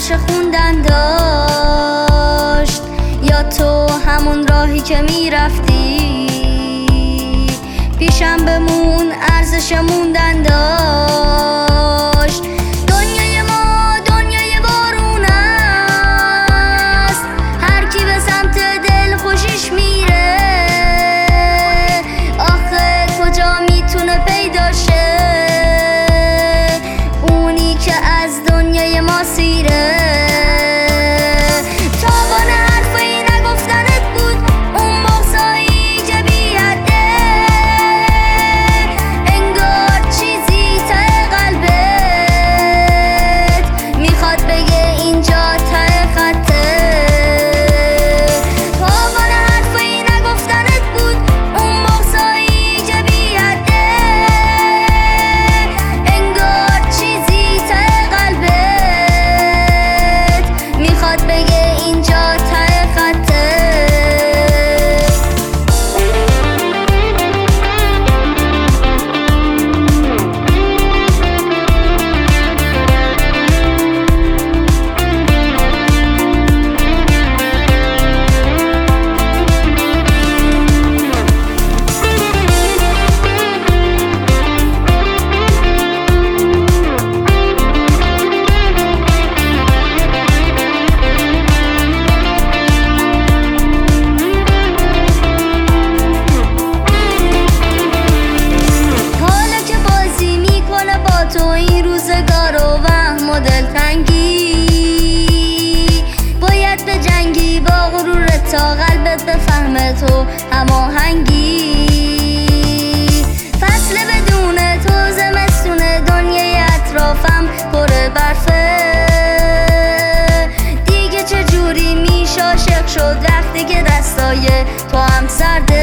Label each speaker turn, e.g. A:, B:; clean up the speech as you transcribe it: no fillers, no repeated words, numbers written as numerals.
A: ارزش خوندن داشت، یا تو همون راهی که میرفتی پیشم بمون ارزش موندن داشت. دنیای ما دنیای بارون است، هر کی به سمت دل خوشیش میره، آخه کجا میتونه پیدا شه اونی که از دنیای ما سیره. تابان حرفی نگفتنت بود اون بغضایی که بی‌حده، انگار چیزی ته قلبت میخواد بگه اینجا ته خطه. تابان حرفی نگفتنت بود اون بغضایی که بی‌حده، انگار چیزی ته قلبت میخواد بگه اینجا ته خطه. تو این روزگار و وهم و دلتنگی باید به جنگی با غرورت تا قلبت بفهمه تو هماهنگی. فصل بدون تو زمستونه، دنیای اطرافم پر برفه، دیگه چجوری میشه عاشق شد وقتی که دستای تو هم سرده.